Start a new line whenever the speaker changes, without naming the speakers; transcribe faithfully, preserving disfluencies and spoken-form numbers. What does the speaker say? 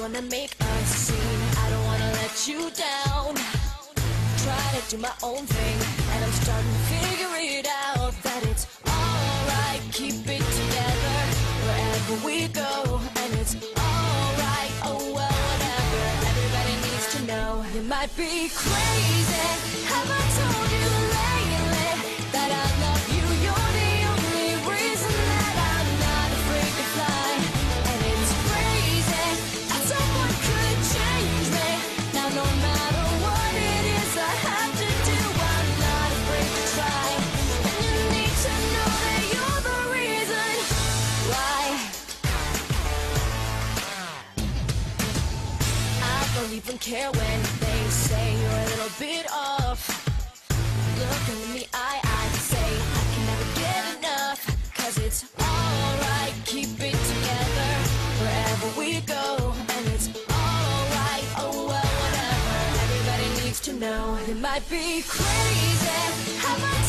wanna make a scene, I don't wanna let you down. Try to do my own thing, and I'm starting to figure it out that it's alright, keep it together wherever we go, and it's alright, oh well, whatever. Everybody needs to know you might be crazy. Have I told you lately that I love you? You're the only reason that I'm not afraid to fly, and it's crazy that someone could change me. Now no matter what it is I have to do, I'm not afraid to try, and you need to know that you're the reason why. I don't even care when they say you're a little bit off. Look in the eye, I say I can never get enough, 'cause it's alright, keep it together wherever we go, and it's alright, oh well, whatever. Everybody needs to know you might be crazy. Have I